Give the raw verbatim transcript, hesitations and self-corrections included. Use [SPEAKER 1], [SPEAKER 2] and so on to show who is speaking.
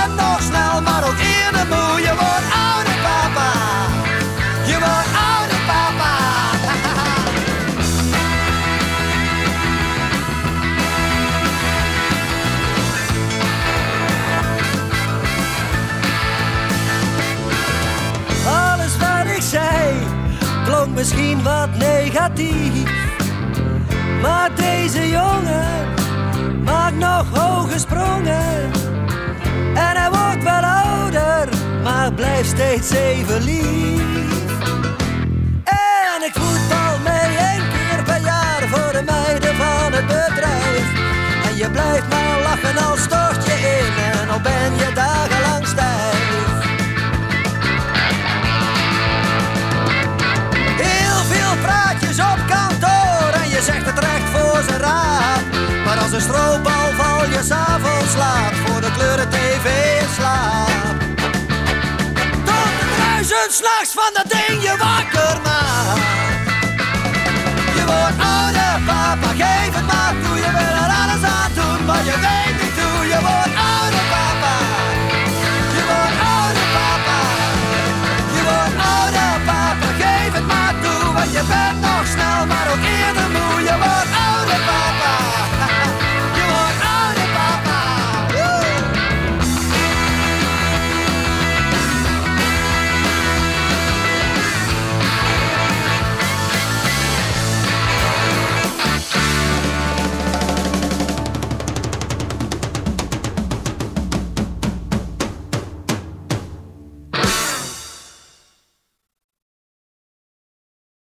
[SPEAKER 1] gaat nog snel, maar ook eerder moe. Je wordt ouder papa, je wordt ouder papa. Alles wat ik zei klonk misschien wat negatief, maar deze jongen maakt nog hoge sprongen. En hij wordt wel ouder, maar blijft steeds even lief. En ik voetbal mee één keer per jaar voor de meiden van het bedrijf. En je blijft maar lachen als stort je in, en al ben je dagenlang stijf. Heel veel praatjes op kantoor en je zegt het recht voor zijn raap. Maar als een stroopbal val je s'avonds laat voor de kleuren tv in slaap. Tot het ruisen s'nachts van dat ding je wakker maakt.